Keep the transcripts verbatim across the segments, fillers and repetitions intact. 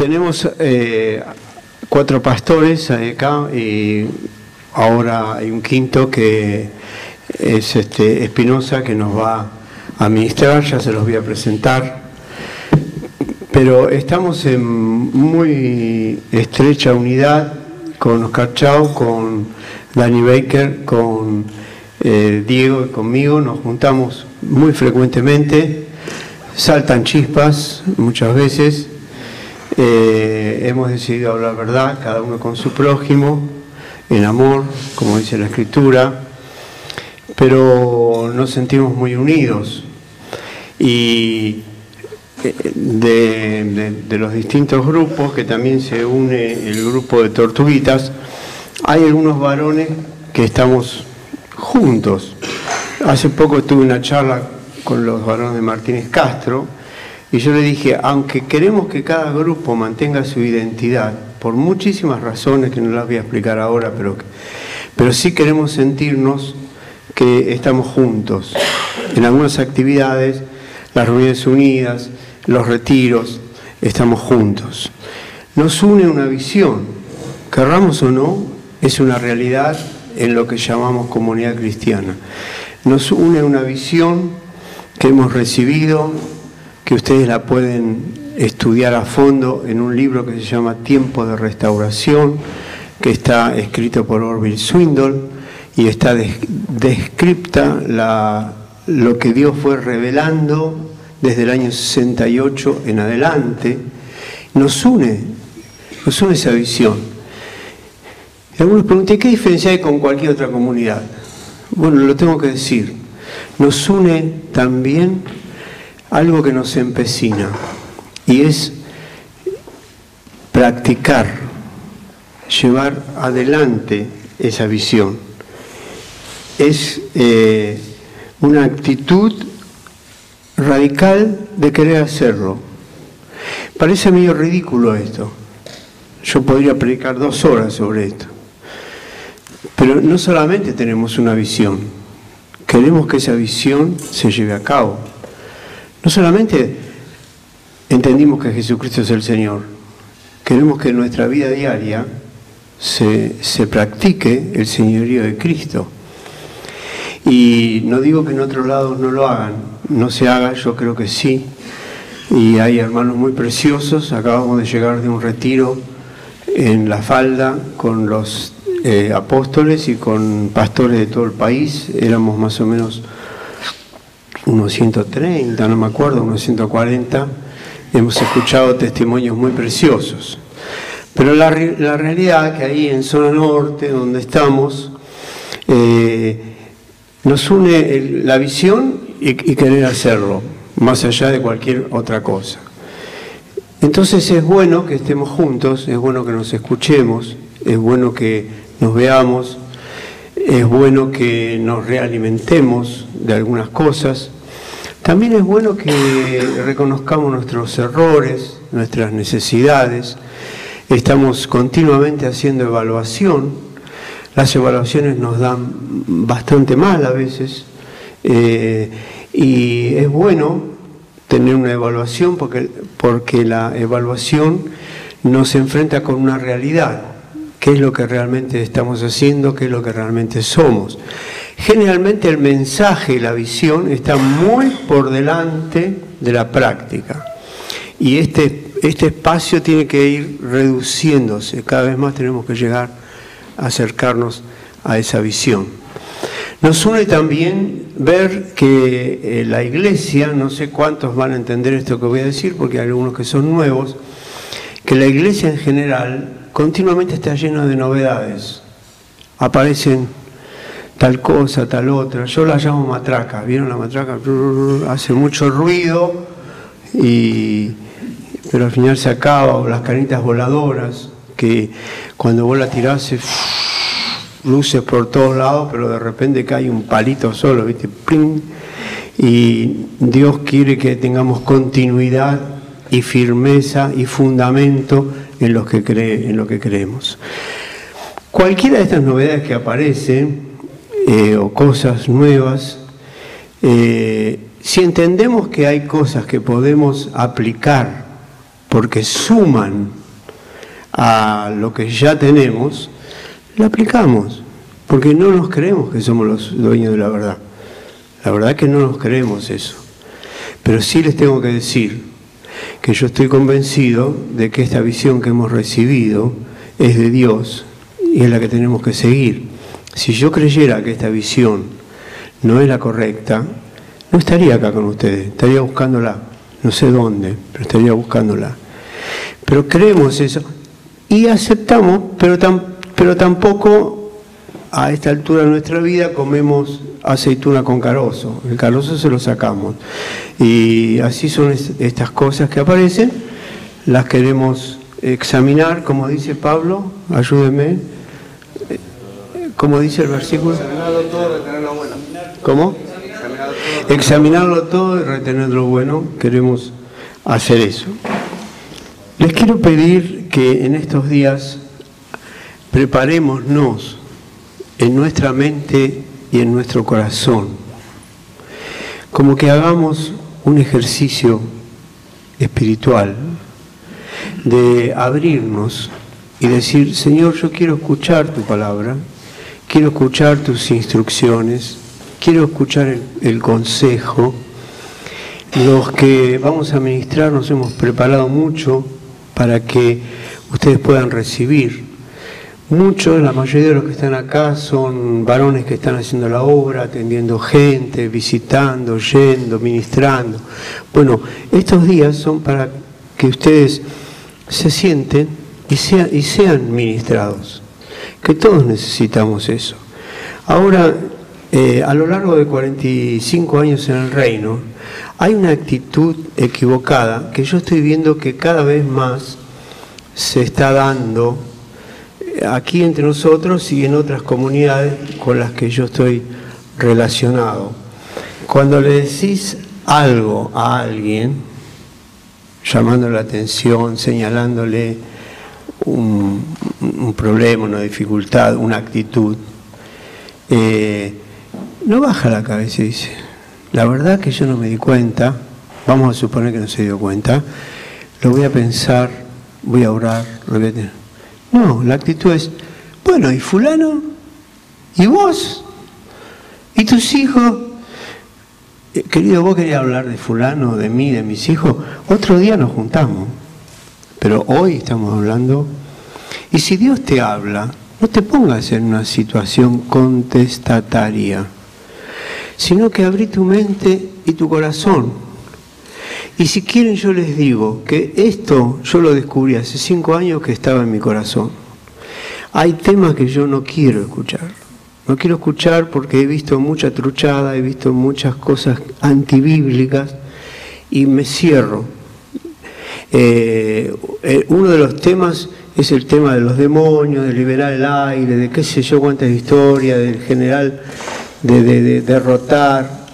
tenemos eh, cuatro pastores acá y ahora hay un quinto que es este Espinosa, que nos va a administrar, ya se los voy a presentar. Pero estamos en muy estrecha unidad con Oscar Chao, con Danny Baker, con eh, Diego y conmigo. Nos juntamos muy frecuentemente, saltan chispas muchas veces. Eh, hemos decidido hablar verdad, cada uno con su prójimo, en amor, como dice la Escritura, pero nos sentimos muy unidos. Y de, de, de los distintos grupos, que también se une el grupo de Tortuguitas, hay algunos varones que estamos juntos. Hace poco tuve una charla con los varones de Martínez Castro y yo le dije, aunque queremos que cada grupo mantenga su identidad, por muchísimas razones que no las voy a explicar ahora, pero, pero sí queremos sentirnos que estamos juntos en algunas actividades, las reuniones unidas, los retiros, estamos juntos. Nos une una visión, querramos o no, es una realidad en lo que llamamos comunidad cristiana. Nos une una visión que hemos recibido, que ustedes la pueden estudiar a fondo en un libro que se llama Tiempo de Restauración, que está escrito por Orville Swindle y está des descripta la, lo que Dios fue revelando desde el año sesenta y ocho en adelante. Nos une, nos une esa visión. Y algunos preguntan, ¿qué diferencia hay con cualquier otra comunidad? Bueno, lo tengo que decir. Nos une también algo que nos empecina, y es practicar, llevar adelante esa visión. Es eh, una actitud radical de querer hacerlo. Parece medio ridículo esto. Yo podría predicar dos horas sobre esto. Pero no solamente tenemos una visión, queremos que esa visión se lleve a cabo. No solamente entendimos que Jesucristo es el Señor, queremos que en nuestra vida diaria se, se practique el señorío de Cristo. Y no digo que en otros lados no lo hagan, no se haga, yo creo que sí. Y hay hermanos muy preciosos. Acabamos de llegar de un retiro en La Falda con los eh, apóstoles y con pastores de todo el país. Éramos más o menos unos ciento treinta, no me acuerdo, unos ciento cuarenta. Hemos escuchado testimonios muy preciosos. Pero la, la realidad que ahí en zona norte, donde estamos, eh, nos une el, la visión y, y querer hacerlo, más allá de cualquier otra cosa. Entonces es bueno que estemos juntos, es bueno que nos escuchemos, es bueno que nos veamos, es bueno que nos realimentemos de algunas cosas. También es bueno que reconozcamos nuestros errores, nuestras necesidades. Estamos continuamente haciendo evaluación. Las evaluaciones nos dan bastante mal a veces, eh, y es bueno tener una evaluación porque, porque la evaluación nos enfrenta con una realidad, qué es lo que realmente estamos haciendo, qué es lo que realmente somos. Generalmente el mensaje y la visión están muy por delante de la práctica, y este, este espacio tiene que ir reduciéndose, cada vez más tenemos que llegar acercarnos a esa visión. Nos une también ver que eh, la iglesia, no sé cuántos van a entender esto que voy a decir, porque hay algunos que son nuevos, que la iglesia en general continuamente está llena de novedades. Aparecen tal cosa, tal otra. Yo la llamo matraca. ¿Vieron la matraca? Hace mucho ruido, y, pero al final se acaba. O las canitas voladoras, que cuando vos la tirás se luces por todos lados, pero de repente cae un palito solo, ¿viste? ¡Pling! Y Dios quiere que tengamos continuidad y firmeza y fundamento en lo que cree, en lo que creemos. Cualquiera de estas novedades que aparecen, eh, o cosas nuevas, eh, si entendemos que hay cosas que podemos aplicar porque suman a lo que ya tenemos, la aplicamos, porque no nos creemos que somos los dueños de la verdad. La verdad es que no nos creemos eso. Pero sí les tengo que decir que yo estoy convencido de que esta visión que hemos recibido es de Dios y es la que tenemos que seguir. Si yo creyera que esta visión no es la correcta, no estaría acá con ustedes, estaría buscándola, no sé dónde, pero estaría buscándola. Pero creemos eso y aceptamos, pero, tam, pero tampoco a esta altura de nuestra vida comemos aceituna con carozo. El carozo se lo sacamos. Y así son estas cosas que aparecen, las queremos examinar, como dice Pablo, ayúdenme, como dice el versículo. Examinarlo todo, retener lo bueno. ¿Cómo? Examinarlo todo y retener lo bueno. Queremos hacer eso. Les quiero pedir que en estos días preparémonos en nuestra mente y en nuestro corazón, como que hagamos un ejercicio espiritual de abrirnos y decir: Señor, yo quiero escuchar tu palabra, quiero escuchar tus instrucciones, quiero escuchar el, el consejo. Los que vamos a ministrar nos hemos preparado mucho para que ustedes puedan recibir. Muchos, la mayoría de los que están acá son varones que están haciendo la obra, atendiendo gente, visitando, yendo, ministrando. Bueno, estos días son para que ustedes se sienten y sean, y sean ministrados, que todos necesitamos eso. Ahora, eh, a lo largo de cuarenta y cinco años en el reino, hay una actitud equivocada que yo estoy viendo que cada vez más se está dando aquí entre nosotros y en otras comunidades con las que yo estoy relacionado. Cuando le decís algo a alguien, llamándole la atención, señalándole un, un problema, una dificultad, una actitud, eh, no baja la cabeza y dice: la verdad que yo no me di cuenta, vamos a suponer que no se dio cuenta, lo voy a pensar, voy a orar, lo voy a tener. No, la actitud es: bueno, ¿y fulano? ¿Y vos? ¿Y tus hijos? Eh, querido, vos querías hablar de fulano, de mí, de mis hijos. Otro día nos juntamos. Pero hoy estamos hablando. Y si Dios te habla, no te pongas en una situación contestataria, sino que abrí tu mente y tu corazón. Y si quieren, yo les digo que esto yo lo descubrí hace cinco años que estaba en mi corazón. Hay temas que yo no quiero escuchar. No quiero escuchar porque he visto mucha truchada, he visto muchas cosas antibíblicas y me cierro. Eh, eh, uno de los temas es el tema de los demonios, de liberar el aire, de qué sé yo cuántas historias, del general de, de, de derrotar.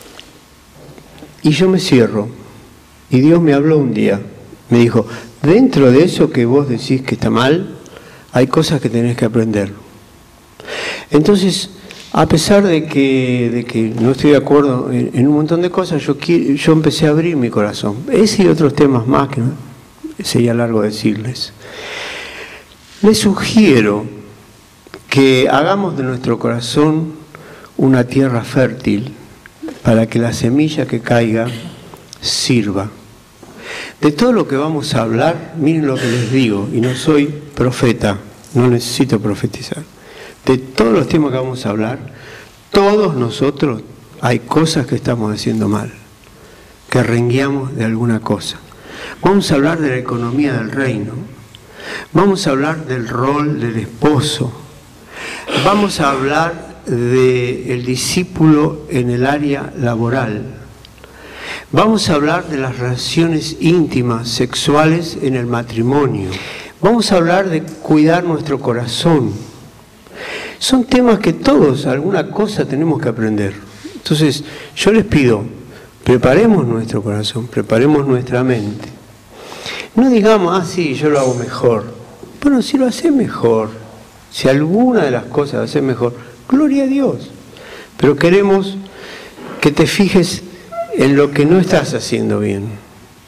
Y yo me cierro. Y Dios me habló un día, me dijo: dentro de eso que vos decís que está mal, hay cosas que tenés que aprender. Entonces, a pesar de que, de que no estoy de acuerdo en, en un montón de cosas, yo, yo empecé a abrir mi corazón. Ese y otros temas más que sería largo decirles. Les sugiero que hagamos de nuestro corazón una tierra fértil para que la semilla que caiga sirva. De todo lo que vamos a hablar, miren lo que les digo, y no soy profeta, no necesito profetizar. De todos los temas que vamos a hablar, todos nosotros hay cosas que estamos haciendo mal, que rengueamos de alguna cosa. Vamos a hablar de la economía del reino, vamos a hablar del rol del esposo, vamos a hablar del discípulo en el área laboral. Vamos a hablar de las relaciones íntimas, sexuales en el matrimonio. Vamos a hablar de cuidar nuestro corazón. Son temas que todos, alguna cosa tenemos que aprender. Entonces, yo les pido, preparemos nuestro corazón, preparemos nuestra mente. No digamos: ah, sí, yo lo hago mejor. Bueno, si lo haces mejor, si alguna de las cosas lo haces mejor, gloria a Dios. Pero queremos que te fijes en lo que no estás haciendo bien,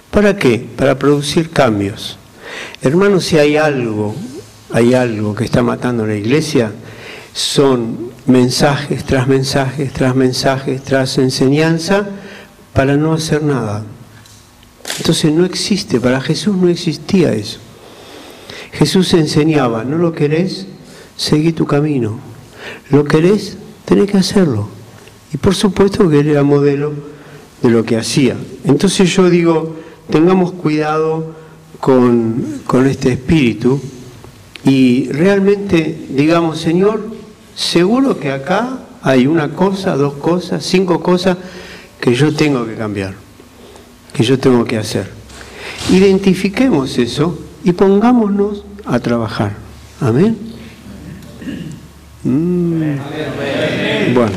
¿Para qué? Para producir cambios. Hermanos, si hay algo, hay algo que está matando a la iglesia, son mensajes tras mensajes, tras mensajes, tras enseñanza, para no hacer nada. Entonces no existe, para Jesús no existía eso. Jesús enseñaba, ¿no lo querés? Seguí tu camino. ¿Lo querés? Tenés que hacerlo. Y por supuesto que él era modelo de lo que hacía. Entonces yo digo, tengamos cuidado con, con este espíritu y realmente digamos, Señor, seguro que acá hay una cosa, dos cosas, cinco cosas que yo tengo que cambiar, que yo tengo que hacer. Identifiquemos eso y pongámonos a trabajar. Amén. Mm. Bueno,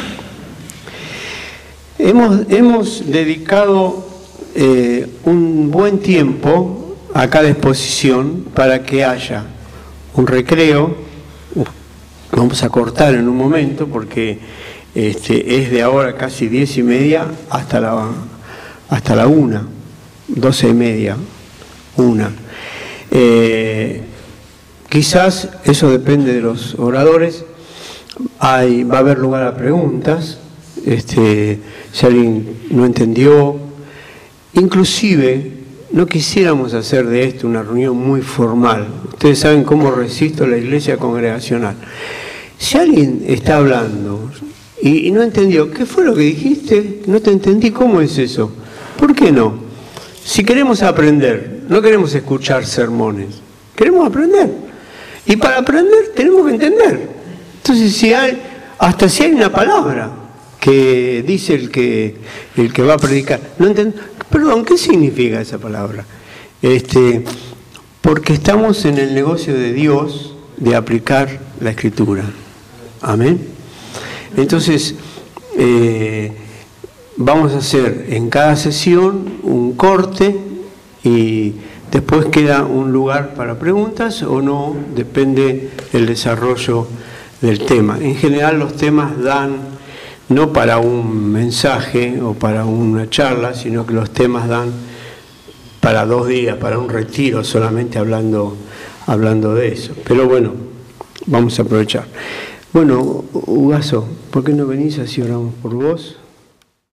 hemos, hemos dedicado eh, un buen tiempo a cada exposición para que haya un recreo. Vamos a cortar en un momento porque este, es de ahora casi diez y media hasta la, hasta la una, doce y media, una. Eh, quizás eso depende de los oradores. Hay, va a haber lugar a preguntas, este, si alguien no entendió. Inclusive no quisiéramos hacer de esto una reunión muy formal. Ustedes saben cómo resisto la iglesia congregacional. Si alguien está hablando y, y no entendió, ¿qué fue lo que dijiste? No te entendí, ¿cómo es eso? ¿Por qué no? Si queremos aprender, no queremos escuchar sermones, queremos aprender. Y para aprender tenemos que entender. Entonces, si hay, hasta si hay una palabra que dice el que, el que va a predicar, no entiendo, perdón, ¿qué significa esa palabra? Este, porque estamos en el negocio de Dios de aplicar la Escritura. Amén. Entonces, eh, vamos a hacer en cada sesión un corte y después queda un lugar para preguntas o no, depende del desarrollo del tema. En general los temas dan no para un mensaje o para una charla, sino que los temas dan para dos días, para un retiro, solamente hablando, hablando de eso. Pero bueno, vamos a aprovechar. Bueno, Hugazo, ¿por qué no venís así oramos por vos?